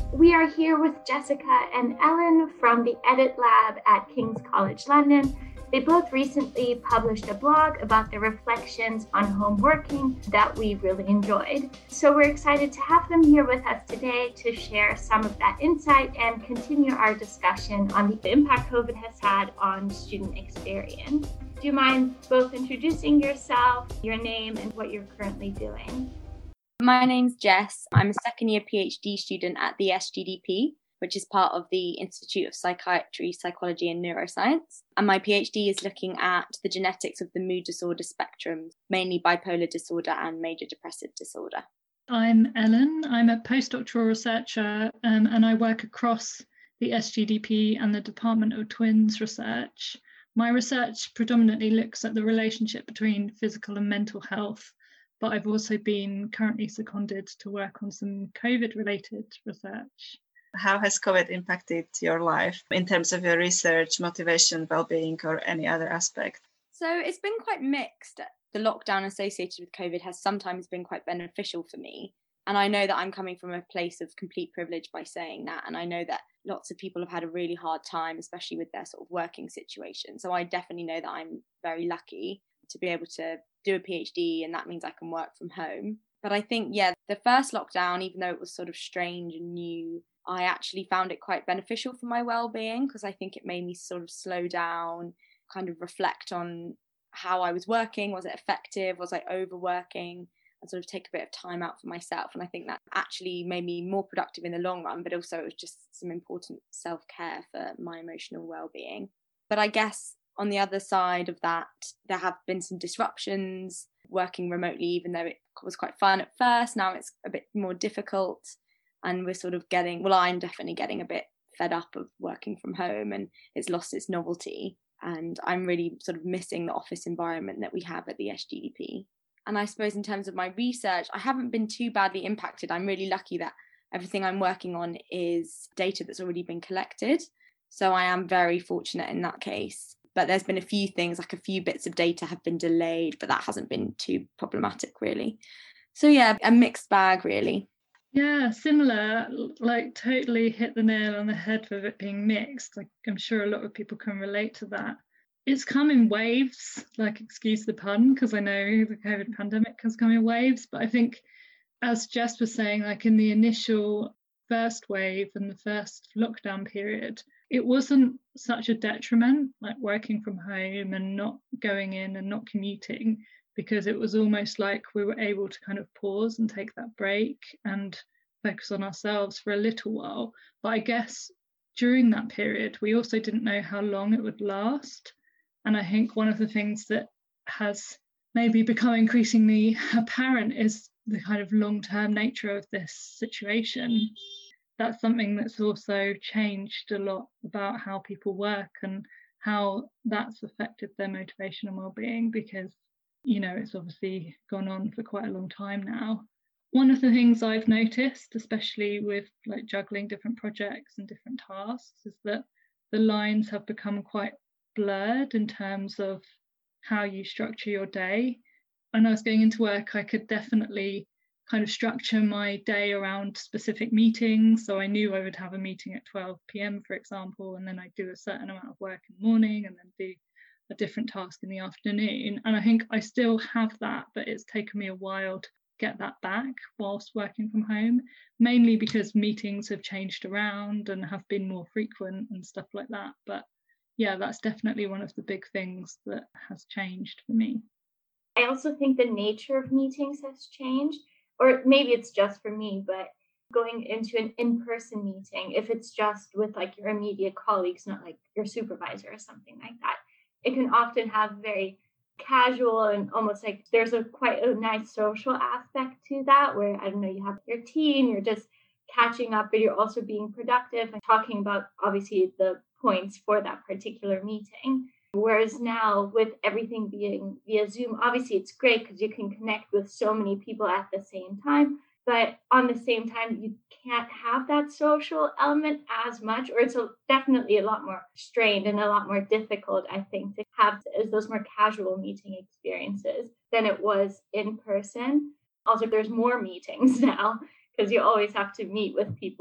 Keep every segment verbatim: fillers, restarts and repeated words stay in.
We are here with Jessica and Ellen from the Edit Lab at King's College London. They both recently published a blog about their reflections on home working that we really enjoyed. So we're excited to have them here with us today to share some of that insight and continue our discussion on the impact COVID has had on student experience. Do you mind both introducing yourself, your name, and what you're currently doing? My name's Jess. I'm a second year PhD student at the S G D P, which is part of the Institute of Psychiatry, Psychology and Neuroscience. And my PhD is looking at the genetics of the mood disorder spectrum, mainly bipolar disorder and major depressive disorder. I'm Ellen. I'm a postdoctoral researcher um, and I work across the S G D P and the Department of Twins Research. My research predominantly looks at the relationship between physical and mental health, but I've also been currently seconded to work on some COVID-related research. How has COVID impacted your life in terms of your research, motivation, well-being, or any other aspect? So it's been quite mixed. The lockdown associated with COVID has sometimes been quite beneficial for me. And I know that I'm coming from a place of complete privilege by saying that. And I know that lots of people have had a really hard time, especially with their sort of working situation. So I definitely know that I'm very lucky to be able to do a PhD, and that means I can work from home. But I think, yeah, the first lockdown, even though it was sort of strange and new, I actually found it quite beneficial for my well-being because I think it made me sort of slow down, kind of reflect on how I was working. Was it effective? Was I overworking? And sort of take a bit of time out for myself. And I think that actually made me more productive in the long run, but also it was just some important self-care for my emotional well-being. But I guess on the other side of that, there have been some disruptions working remotely, even though it was quite fun at first. Now it's a bit more difficult. And we're sort of getting, well, I'm definitely getting a bit fed up of working from home and it's lost its novelty. And I'm really sort of missing the office environment that we have at the S G D P. And I suppose in terms of my research, I haven't been too badly impacted. I'm really lucky that everything I'm working on is data that's already been collected. So I am very fortunate in that case. But there's been a few things, like a few bits of data have been delayed, but that hasn't been too problematic, really. So yeah, a mixed bag, really. Yeah, similar, like totally hit the nail on the head with it being mixed. Like I'm sure a lot of people can relate to that. It's come in waves, like excuse the pun, because I know the COVID pandemic has come in waves. But I think, as Jess was saying, like in the initial first wave and the first lockdown period, it wasn't such a detriment, like working from home and not going in and not commuting, because it was almost like we were able to kind of pause and take that break and focus on ourselves for a little while. But I guess during that period, we also didn't know how long it would last. And I think one of the things that has maybe become increasingly apparent is the kind of long-term nature of this situation. That's something that's also changed a lot about how people work and how that's affected their motivation and well-being, because, you know, it's obviously gone on for quite a long time now. One of the things I've noticed, especially with like juggling different projects and different tasks, is that the lines have become quite blurred in terms of how you structure your day. When I was going into work, I could definitely kind of structure my day around specific meetings. So I knew I would have a meeting at twelve p.m, for example, and then I'd do a certain amount of work in the morning and then do a different task in the afternoon. And I think I still have that, but it's taken me a while to get that back whilst working from home, mainly because meetings have changed around and have been more frequent and stuff like that. But yeah, that's definitely one of the big things that has changed for me. I also think the nature of meetings has changed, or maybe it's just for me, but going into an in-person meeting, if it's just with like your immediate colleagues, not like your supervisor or something like that, it can often have very casual and almost like there's a quite a nice social aspect to that, where, I don't know, you have your team, you're just catching up, but you're also being productive and talking about obviously the points for that particular meeting. Whereas now with everything being via Zoom, obviously it's great because you can connect with so many people at the same time, but on the same time, you can't have that social element as much, or it's a, definitely a lot more strained and a lot more difficult, I think, to have those more casual meeting experiences than it was in person. Also, there's more meetings now because you always have to meet with people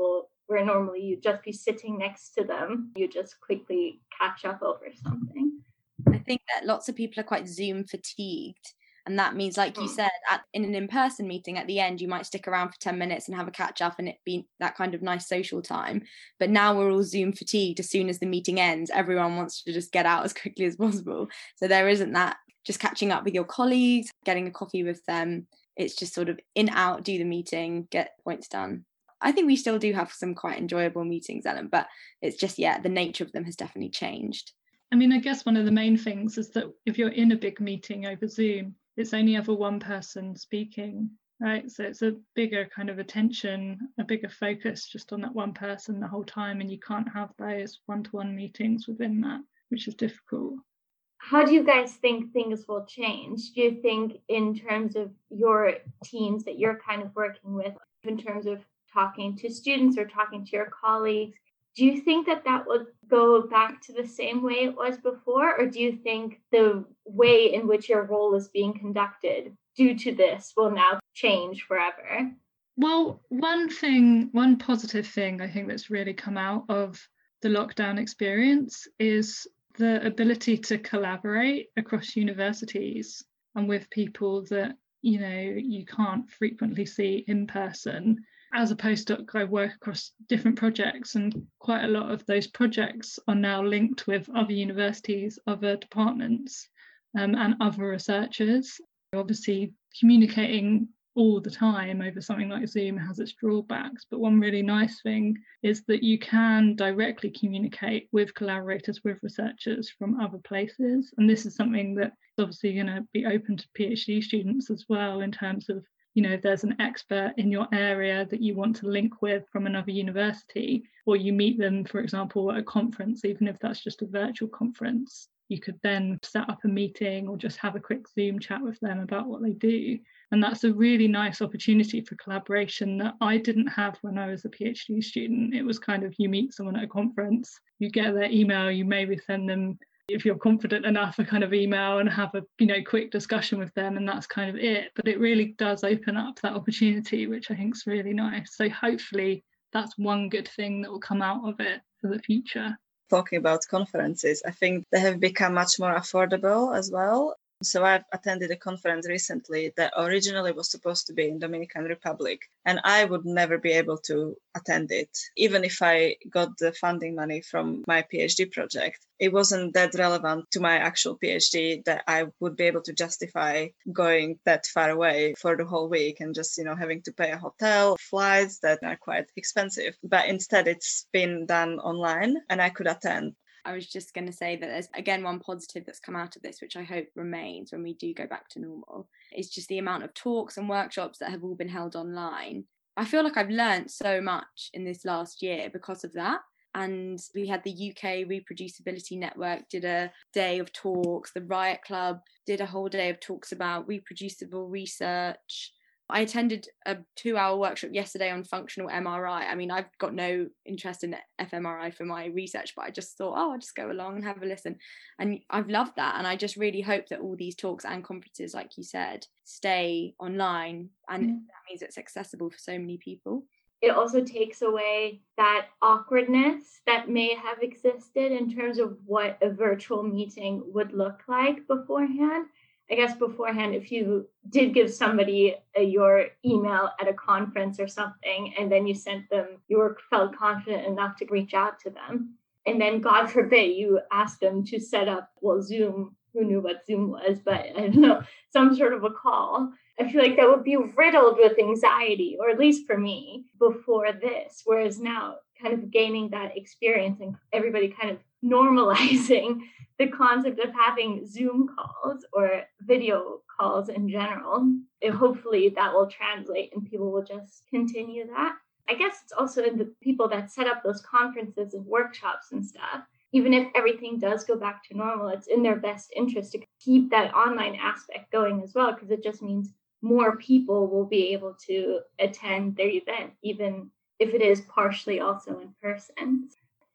where normally you'd just be sitting next to them, you just quickly catch up over something. I think that lots of people are quite Zoom fatigued. And that means, like you said, at, in an in-person meeting, at the end, you might stick around for ten minutes and have a catch up and it be that kind of nice social time. But now we're all Zoom fatigued. As soon as the meeting ends, everyone wants to just get out as quickly as possible. So there isn't that just catching up with your colleagues, getting a coffee with them. It's just sort of in, out, do the meeting, get points done. I think we still do have some quite enjoyable meetings, Ellen, but it's just, yeah, the nature of them has definitely changed. I mean, I guess one of the main things is that if you're in a big meeting over Zoom, it's only ever one person speaking, right? So it's a bigger kind of attention, a bigger focus just on that one person the whole time, and you can't have those one-to-one meetings within that, which is difficult. How do you guys think things will change? Do you think in terms of your teams that you're kind of working with, in terms of talking to students or talking to your colleagues, do you think that that would go back to the same way it was before? Or do you think the way in which your role is being conducted due to this will now change forever? Well, one thing, one positive thing I think that's really come out of the lockdown experience is the ability to collaborate across universities and with people that, you know, you can't frequently see in person. As a postdoc, I work across different projects, and quite a lot of those projects are now linked with other universities, other departments, um, and other researchers. Obviously, communicating all the time over something like Zoom has its drawbacks, but one really nice thing is that you can directly communicate with collaborators, with researchers from other places. And this is something that's obviously going to be open to PhD students as well, in terms of, you know, if there's an expert in your area that you want to link with from another university, or you meet them, for example, at a conference, even if that's just a virtual conference, you could then set up a meeting or just have a quick Zoom chat with them about what they do. And that's a really nice opportunity for collaboration that I didn't have when I was a PhD student. It was kind of, you meet someone at a conference, you get their email, you maybe send them, if you're confident enough, a kind of email and have a, you know, quick discussion with them, and that's kind of it. But it really does open up that opportunity, which I think is really nice. So hopefully that's one good thing that will come out of it for the future. Talking about conferences, I think they have become much more affordable as well. So I've attended a conference recently that originally was supposed to be in Dominican Republic, and I would never be able to attend it. Even if I got the funding money from my PhD project, it wasn't that relevant to my actual PhD that I would be able to justify going that far away for the whole week and just, you know, having to pay a hotel, flights that are quite expensive. But instead it's been done online and I could attend. I was just going to say that there's, again, one positive that's come out of this, which I hope remains when we do go back to normal, is just the amount of talks and workshops that have all been held online. I feel like I've learned so much in this last year because of that. And we had the U K Reproducibility Network did a day of talks. The Riot Club did a whole day of talks about reproducible research. I attended a two-hour workshop yesterday on functional M R I. I mean, I've got no interest in fMRI for my research, but I just thought, oh, I'll just go along and have a listen. And I've loved that. And I just really hope that all these talks and conferences, like you said, stay online. And mm. that means it's accessible for so many people. It also takes away that awkwardness that may have existed in terms of what a virtual meeting would look like beforehand. I guess beforehand, if you did give somebody a, your email at a conference or something, and then you sent them, you were felt confident enough to reach out to them. And then, God forbid, you asked them to set up, well, Zoom, who knew what Zoom was, but I don't know, some sort of a call. I feel like that would be riddled with anxiety, or at least for me, before this. Whereas now, kind of gaining that experience and everybody kind of normalizing the concept of having Zoom calls or video calls in general, it, hopefully that will translate and people will just continue that. I guess it's also in the people that set up those conferences and workshops and stuff. Even if everything does go back to normal, it's in their best interest to keep that online aspect going as well, because it just means more people will be able to attend their event, even if it is partially also in person.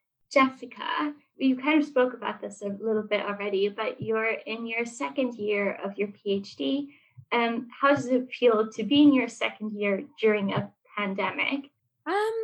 Jessica, you kind of spoke about this a little bit already, but you're in your second year of your PhD. Um, how does it feel to be in your second year during a pandemic? Um,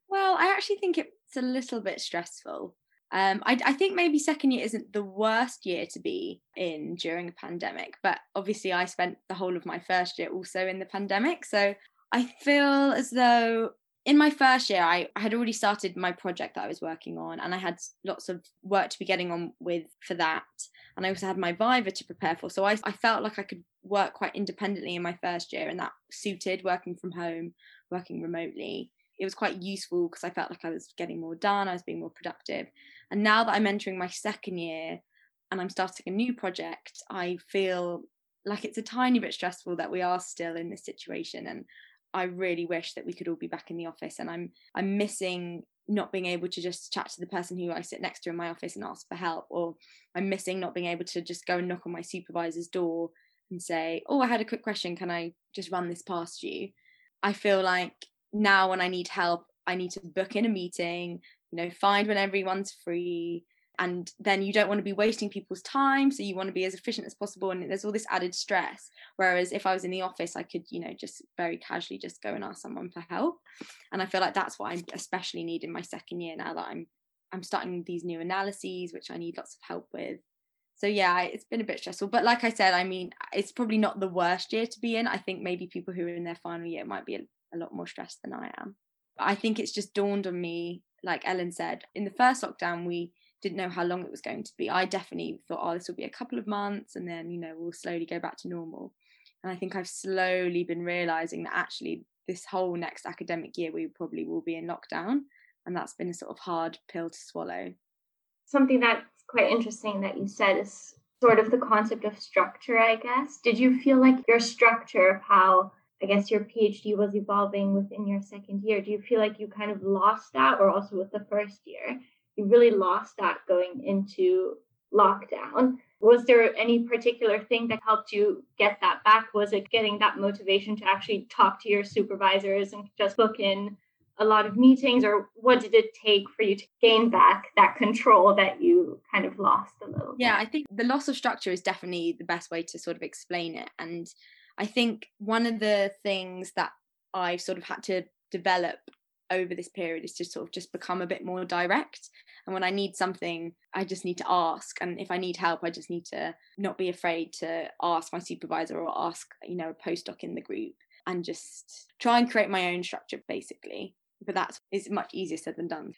Well, I actually think it's a little bit stressful. Um, I, I think maybe second year isn't the worst year to be in during a pandemic, but obviously I spent the whole of my first year also in the pandemic. So I feel as though in my first year, I, I had already started my project that I was working on, and I had lots of work to be getting on with for that. And I also had my Viva to prepare for. So I, I felt like I could work quite independently in my first year, and that suited working from home, working remotely. It was quite useful because I felt like I was getting more done, I was being more productive. And now that I'm entering my second year and I'm starting a new project, I feel like it's a tiny bit stressful that we are still in this situation. And I really wish that we could all be back in the office. And I'm I'm missing not being able to just chat to the person who I sit next to in my office and ask for help, or I'm missing not being able to just go and knock on my supervisor's door and say, oh, I had a quick question, can I just run this past you? I feel like now when I need help, I need to book in a meeting, you know, find when everyone's free, and then you don't want to be wasting people's time, so you want to be as efficient as possible, and there's all this added stress. Whereas if I was in the office, I could, you know, just very casually just go and ask someone for help. And I feel like that's what I especially need in my second year now that I'm I'm starting these new analyses, which I need lots of help with. So yeah, it's been a bit stressful. But like I said, I mean, it's probably not the worst year to be in. I think maybe people who are in their final year might be a, a lot more stressed than I am. But I think it's just dawned on me, like Ellen said, in the first lockdown, we didn't know how long it was going to be. I definitely thought, oh, this will be a couple of months and then, you know, we'll slowly go back to normal. And I think I've slowly been realising that actually this whole next academic year, we probably will be in lockdown. And that's been a sort of hard pill to swallow. Something that's quite interesting that you said is sort of the concept of structure, I guess. Did you feel like your structure of how, I guess, your PhD was evolving within your second year, do you feel like you kind of lost that, or also with the first year, you really lost that going into lockdown? Was there any particular thing that helped you get that back? Was it getting that motivation to actually talk to your supervisors and just book in a lot of meetings, or what did it take for you to gain back that control that you kind of lost a little bit? Yeah, I think the loss of structure is definitely the best way to sort of explain it. And I think one of the things that I've sort of had to develop over this period is to sort of just become a bit more direct. And when I need something, I just need to ask. And if I need help, I just need to not be afraid to ask my supervisor or ask, you know, a postdoc in the group, and just try and create my own structure, basically. But that is much easier said than done.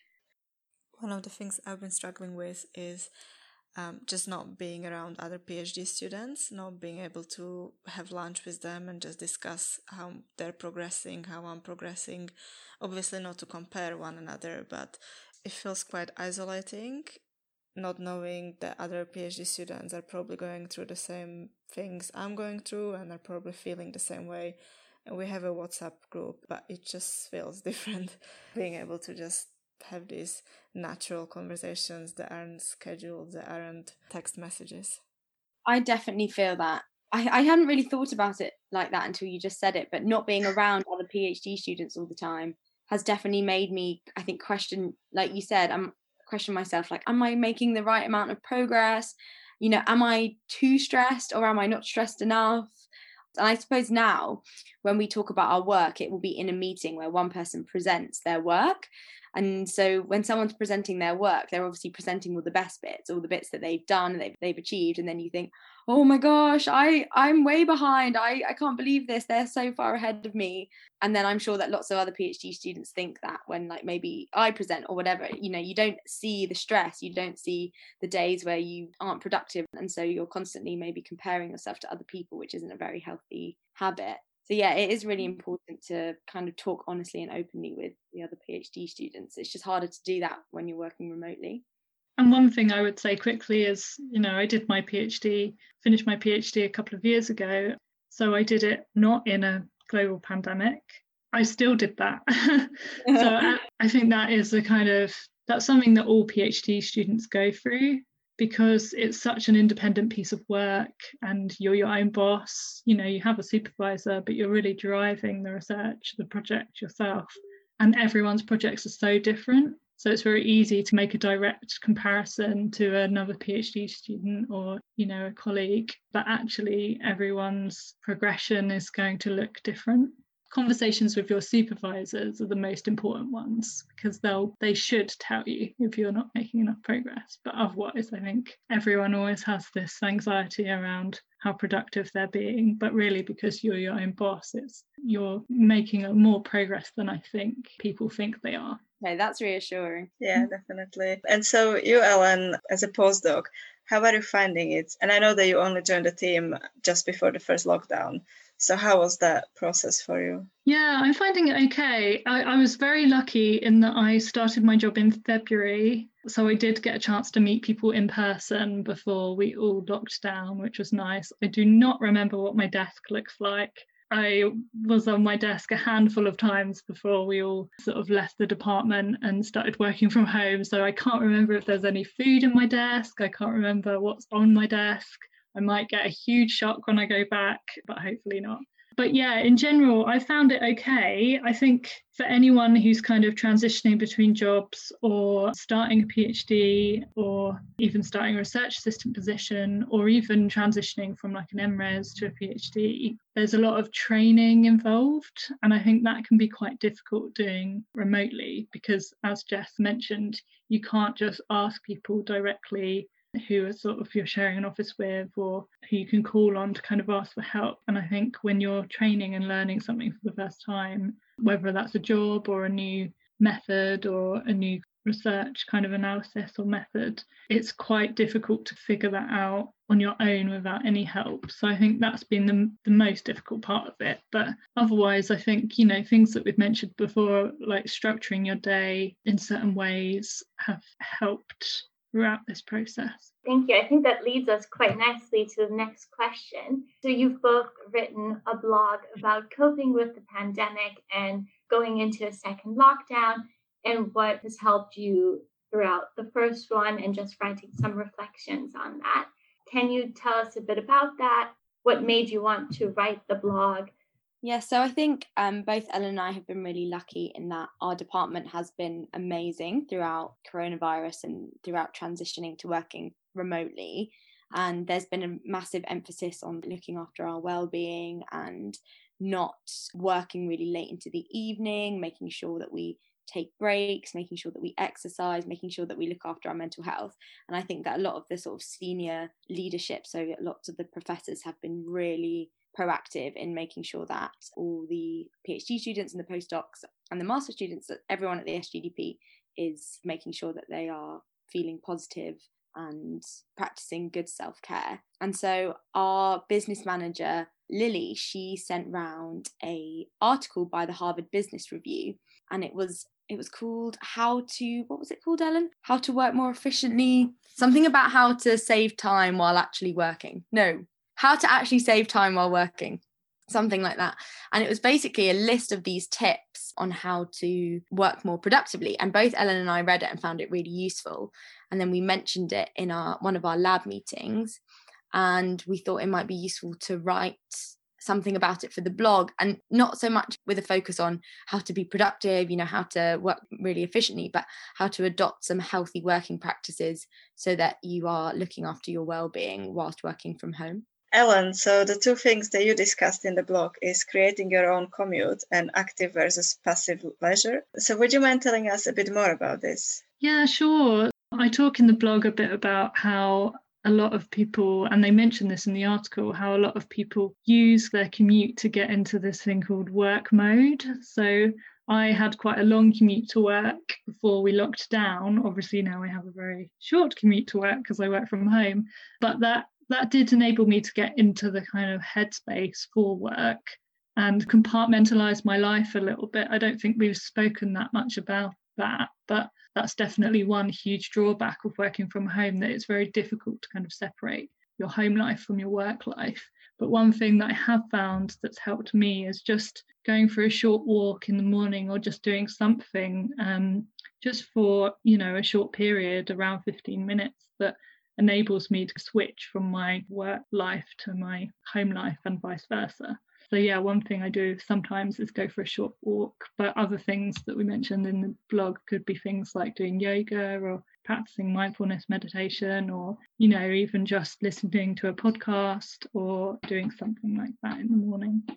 One of the things I've been struggling with is um, just not being around other PhD students, not being able to have lunch with them and just discuss how they're progressing, how I'm progressing. Obviously not to compare one another, but it feels quite isolating, not knowing that other PhD students are probably going through the same things I'm going through and are probably feeling the same way. And we have a WhatsApp group, but it just feels different being able to just have these natural conversations that aren't scheduled, that aren't text messages. I definitely feel that. I, I hadn't really thought about it like that until you just said it, but not being around other PhD students all the time has definitely made me, I think, question, like you said, I'm question myself, like, am I making the right amount of progress? You know, am I too stressed or am I not stressed enough? And I suppose now when we talk about our work, it will be in a meeting where one person presents their work. And so when someone's presenting their work, they're obviously presenting all the best bits, all the bits that they've done, they've, they've achieved. And then you think, oh my gosh, I, I'm way behind. I, I can't believe this. They're so far ahead of me. And then I'm sure that lots of other PhD students think that when, like, maybe I present or whatever, you know, you don't see the stress, you don't see the days where you aren't productive. And so you're constantly maybe comparing yourself to other people, which isn't a very healthy habit. So yeah, it is really important to kind of talk honestly and openly with the other PhD students. It's just harder to do that when you're working remotely. And one thing I would say quickly is, you know, I did my PhD, finished my PhD a couple of years ago. So I did it not in a global pandemic. I still did that. So I, I think that is a kind of, that's something that all PhD students go through, because it's such an independent piece of work and you're your own boss. You know, you have a supervisor, but you're really driving the research, the project yourself. And everyone's projects are so different. So it's very easy to make a direct comparison to another PhD student or, you know, a colleague, but actually everyone's progression is going to look different. conversations with your supervisors are the most important ones, because they'll they should tell you if you're not making enough progress. But otherwise, I think everyone always has this anxiety around how productive they're being, but really because you're your own boss, it's you're making more progress than I think people think they are. Okay, that's reassuring. Yeah, definitely. And so you, Ellen, as a postdoc, how are you finding it? And I know that you only joined the team just before the first lockdown. So how was that process for you? Yeah, I'm finding it okay. I, I was very lucky in that I started my job in February. So I did get a chance to meet people in person before we all locked down, which was nice. I do not remember what my desk looks like. I was on my desk a handful of times before we all sort of left the department and started working from home. So I can't remember if there's any food in my desk. I can't remember what's on my desk. I might get a huge shock when I go back, but hopefully not. But yeah, in general, I found it okay. I think for anyone who's kind of transitioning between jobs or starting a PhD or even starting a research assistant position or even transitioning from like an M Res to a PhD, there's a lot of training involved. And I think that can be quite difficult doing remotely because, as Jess mentioned, you can't just ask people directly who are sort of you're sharing an office with or who you can call on to kind of ask for help. And I think when you're training and learning something for the first time, whether that's a job or a new method or a new research kind of analysis or method, it's quite difficult to figure that out on your own without any help. So I think that's been the, the most difficult part of it. But otherwise, I think, you know, things that we've mentioned before, like structuring your day in certain ways, have helped throughout this process. Thank you. I think that leads us quite nicely to the next question. So you've both written a blog about coping with the pandemic and going into a second lockdown and what has helped you throughout the first one and just writing some reflections on that. Can you tell us a bit about that? What made you want to write the blog? Yeah, so I think um, both Ellen and I have been really lucky in that our department has been amazing throughout coronavirus and throughout transitioning to working remotely. And there's been a massive emphasis on looking after our well-being and not working really late into the evening, making sure that we take breaks, making sure that we exercise, making sure that we look after our mental health. And I think that a lot of the sort of senior leadership, so lots of the professors have been really proactive in making sure that all the PhD students and the postdocs and the master students, that everyone at the S G D P is making sure that they are feeling positive and practicing good self-care. And so our business manager, Lily, she sent round a article by the Harvard Business Review, and it was it was called How to, what was it called, Ellen? How to work more efficiently, something about how to save time while actually working. No, how to actually save time while working, something like that. And it was basically a list of these tips on how to work more productively. And both Ellen and I read it and found it really useful. And then we mentioned it in our one of our lab meetings. And we thought it might be useful to write something about it for the blog, and not so much with a focus on how to be productive, you know, how to work really efficiently, but how to adopt some healthy working practices so that you are looking after your well-being whilst working from home. Ellen, so the two things that you discussed in the blog is creating your own commute and active versus passive leisure. So would you mind telling us a bit more about this? Yeah, sure. I talk in the blog a bit about how a lot of people, and they mention this in the article, how a lot of people use their commute to get into this thing called work mode. So I had quite a long commute to work before we locked down. Obviously now I have a very short commute to work because I work from home, but that that did enable me to get into the kind of headspace for work and compartmentalize my life a little bit. I don't think we've spoken that much about that, but that's definitely one huge drawback of working from home, that it's very difficult to kind of separate your home life from your work life. But one thing that I have found that's helped me is just going for a short walk in the morning, or just doing something um, just for, you know, a short period, around fifteen minutes, that enables me to switch from my work life to my home life and vice versa. So yeah, one thing I do sometimes is go for a short walk, but other things that we mentioned in the blog could be things like doing yoga or practicing mindfulness meditation, or, you know, even just listening to a podcast or doing something like that in the morning.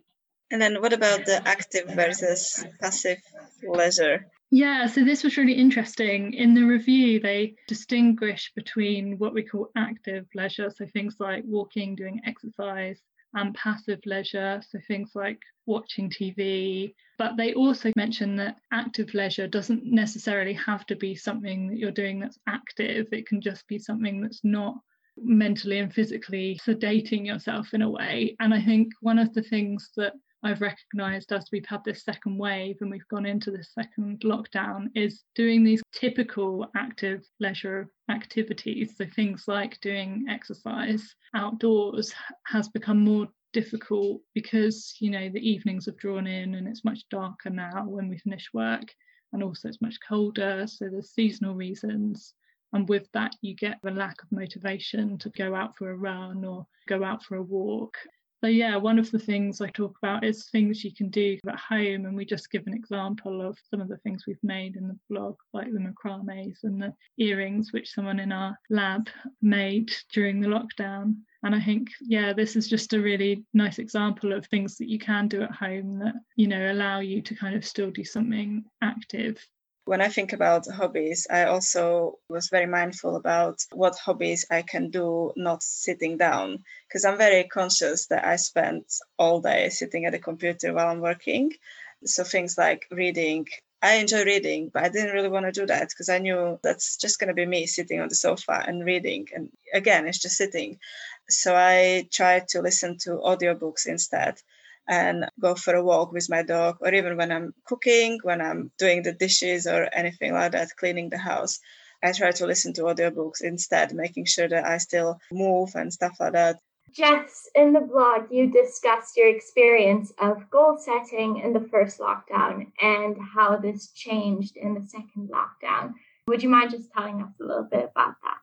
And then what about the active versus passive leisure? Yeah, so this was really interesting. In the review, they distinguish between what we call active leisure, so things like walking, doing exercise, and passive leisure, so things like watching T V. But they also mention that active leisure doesn't necessarily have to be something that you're doing that's active. It can just be something that's not mentally and physically sedating yourself in a way. And I think one of the things that I've recognised as we've had this second wave and we've gone into this second lockdown is doing these typical active leisure activities. So things like doing exercise outdoors has become more difficult because, you know, the evenings have drawn in and it's much darker now when we finish work, and also it's much colder. So there's seasonal reasons. And with that, you get a lack of motivation to go out for a run or go out for a walk. So yeah, one of the things I talk about is things you can do at home, and we just give an example of some of the things we've made in the blog, like the macrames and the earrings, which someone in our lab made during the lockdown. And I think, yeah, this is just a really nice example of things that you can do at home that, you know, allow you to kind of still do something active. When I think about hobbies, I also was very mindful about what hobbies I can do not sitting down, because I'm very conscious that I spend all day sitting at a computer while I'm working. So things like reading, I enjoy reading, but I didn't really want to do that because I knew that's just going to be me sitting on the sofa and reading. And again, it's just sitting. So I tried to listen to audiobooks instead, and go for a walk with my dog, or even when I'm cooking, when I'm doing the dishes or anything like that, cleaning the house, I try to listen to audiobooks instead, making sure that I still move and stuff like that. Jess, in the blog, you discussed your experience of goal setting in the first lockdown and how this changed in the second lockdown. Would you mind just telling us a little bit about that?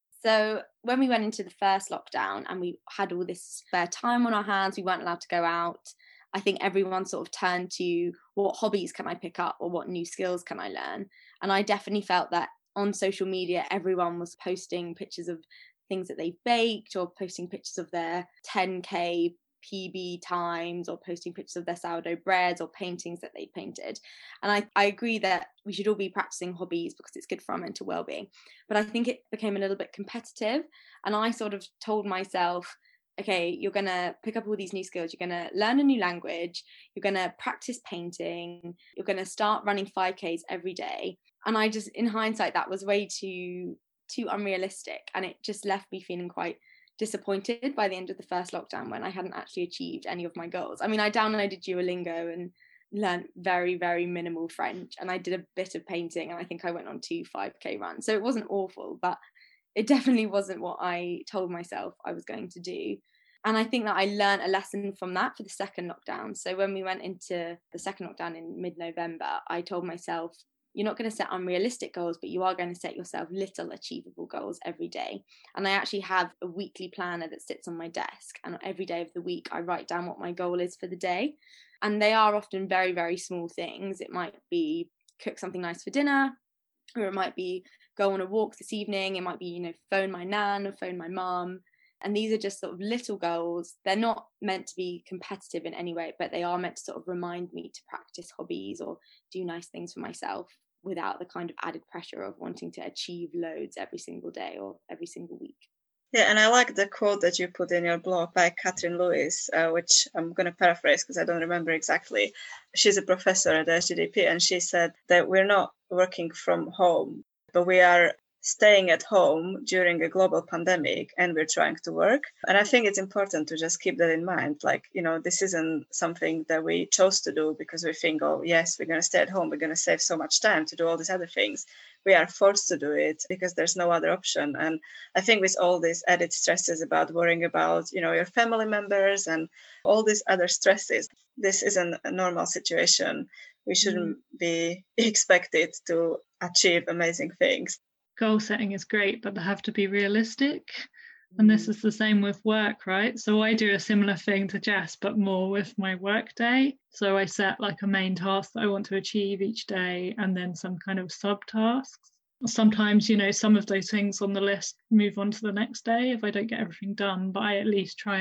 So when we went into the first lockdown and we had all this spare time on our hands, we weren't allowed to go out. I think everyone sort of turned to what hobbies can I pick up or what new skills can I learn? And I definitely felt that on social media, everyone was posting pictures of things that they've baked or posting pictures of their ten K P B times or posting pictures of their sourdough breads or paintings that they painted. And I, I agree that we should all be practicing hobbies because it's good for our mental well-being. But I think it became a little bit competitive. And I sort of told myself, okay, you're going to pick up all these new skills. You're going to learn a new language. You're going to practice painting. You're going to start running five Ks every day. And I just, in hindsight, that was way too, too unrealistic. And it just left me feeling quite disappointed by the end of the first lockdown when I hadn't actually achieved any of my goals. I mean, I downloaded Duolingo and learned very, very minimal French, and I did a bit of painting, and I think I went on two five K runs. So it wasn't awful, but it definitely wasn't what I told myself I was going to do. And I think that I learned a lesson from that for the second lockdown. So when we went into the second lockdown in mid-November, I told myself, you're not going to set unrealistic goals, but you are going to set yourself little achievable goals every day. And I actually have a weekly planner that sits on my desk. And every day of the week, I write down what my goal is for the day. And they are often very, very small things. It might be cook something nice for dinner, or it might be go on a walk this evening. It might be, you know, phone my nan or phone my mum. And these are just sort of little goals. They're not meant to be competitive in any way, but they are meant to sort of remind me to practice hobbies or do nice things for myself, without the kind of added pressure of wanting to achieve loads every single day or every single week. Yeah, and I like the quote that you put in your blog by Catherine Lewis, uh, which I'm going to paraphrase because I don't remember exactly. She's a professor at S G D P, and she said that we're not working from home, but we are staying at home during a global pandemic, and we're trying to work. And I think it's important to just keep that in mind. Like, you know, this isn't something that we chose to do because we think, oh, yes, we're going to stay at home. We're going to save so much time to do all these other things. We are forced to do it because there's no other option. And I think with all these added stresses about worrying about, you know, your family members and all these other stresses, this isn't a normal situation. We shouldn't mm. be expected to achieve amazing things. Goal setting is great, but they have to be realistic. And this is the same with work, right? So I do a similar thing to Jess, but more with my work day. So I set like a main task that I want to achieve each day, and then some kind of subtasks. Sometimes, you know, some of those things on the list move on to the next day if I don't get everything done, but I at least try and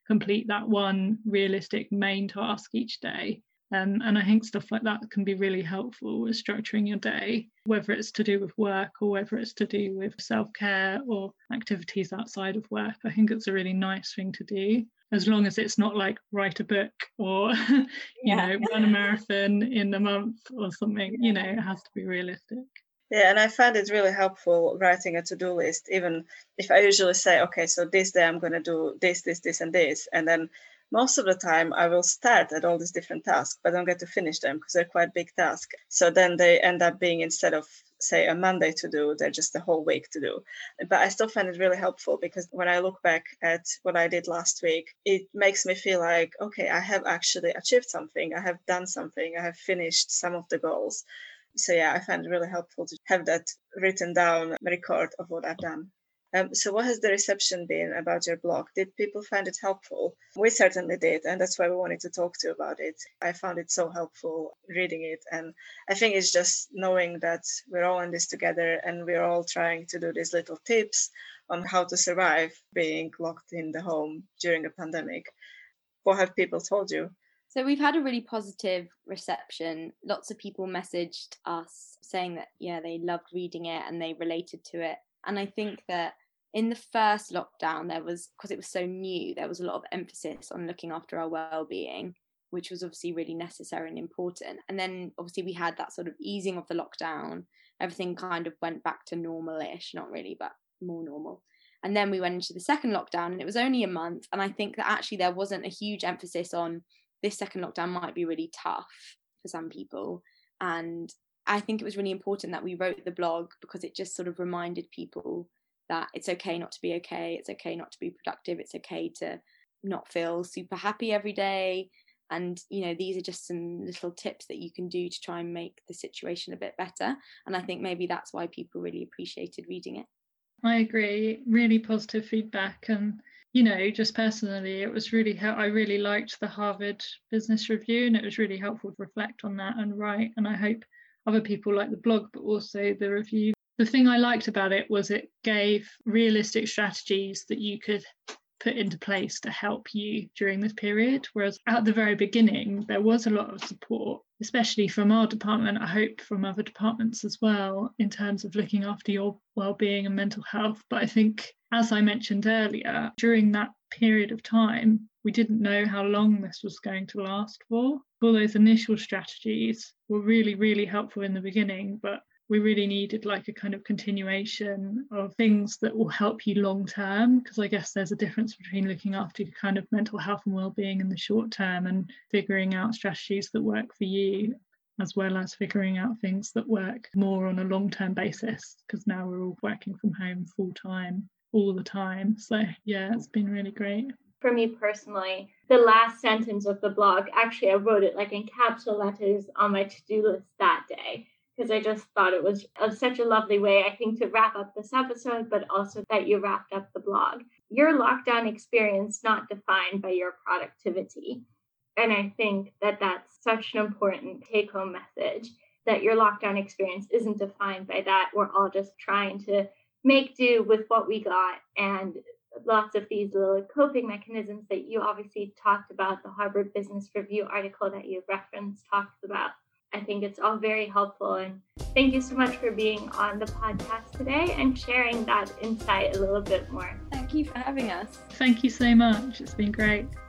complete that one realistic main task each day. Um, and I think stuff like that can be really helpful with structuring your day, whether it's to do with work or whether it's to do with self-care or activities outside of work. I think it's a really nice thing to do, as long as it's not like write a book or, you yeah. know, run a marathon in a month or something. You know, it has to be realistic. Yeah, and I find it really helpful writing a to-do list, even if I usually say, okay, so this day I'm going to do this, this, this, and this. And then most of the time I will start at all these different tasks, but I don't get to finish them because they're quite big tasks. So then they end up being, instead of, say, a Monday to do, they're just a whole week to do. But I still find it really helpful because when I look back at what I did last week, it makes me feel like, okay, I have actually achieved something. I have done something. I have finished some of the goals. So yeah, I find it really helpful to have that written down record of what I've done. Um, so what has the reception been about your blog? Did people find it helpful? We certainly did, and that's why we wanted to talk to you about it. I found it so helpful reading it, and I think it's just knowing that we're all in this together and we're all trying to do these little tips on how to survive being locked in the home during a pandemic. What have people told you? So we've had a really positive reception. Lots of people messaged us saying that, yeah, they loved reading it and they related to it. And I think that in the first lockdown, there was, because it was so new, there was a lot of emphasis on looking after our well-being, which was obviously really necessary and important. And then obviously we had that sort of easing of the lockdown. Everything kind of went back to normal-ish, not really, but more normal. And then we went into the second lockdown and it was only a month. And I think that actually there wasn't a huge emphasis on this second lockdown might be really tough for some people. And I think it was really important that we wrote the blog because it just sort of reminded people that it's okay not to be okay. It's okay not to be productive. It's okay to not feel super happy every day. And, you know, these are just some little tips that you can do to try and make the situation a bit better. And I think maybe that's why people really appreciated reading it. I agree. Really positive feedback. And you know, just personally, it was really, I really liked the Harvard Business Review, and it was really helpful to reflect on that and write. And I hope other people like the blog, but also the review. The thing I liked about it was it gave realistic strategies that you could put into place to help you during this period. Whereas at the very beginning, there was a lot of support, especially from our department, I hope from other departments as well, in terms of looking after your well-being and mental health. But I think, as I mentioned earlier, during that period of time, we didn't know how long this was going to last for. All those initial strategies were really, really helpful in the beginning, but we really needed like a kind of continuation of things that will help you long term, because I guess there's a difference between looking after your kind of mental health and well-being in the short term and figuring out strategies that work for you, as well as figuring out things that work more on a long-term basis, because now we're all working from home full time all the time. So yeah, it's been really great. For me personally, the last sentence of the blog, actually I wrote it like in capital letters on my to-do list that day, because I just thought it was a, such a lovely way, I think, to wrap up this episode, but also that you wrapped up the blog. Your lockdown experience not defined by your productivity. And I think that that's such an important take-home message, that your lockdown experience isn't defined by that. We're all just trying to make do with what we got, and lots of these little coping mechanisms that you obviously talked about, the Harvard Business Review article that you referenced talks about. I think it's all very helpful. And thank you so much for being on the podcast today and sharing that insight a little bit more. Thank you for having us. Thank you so much. It's been great.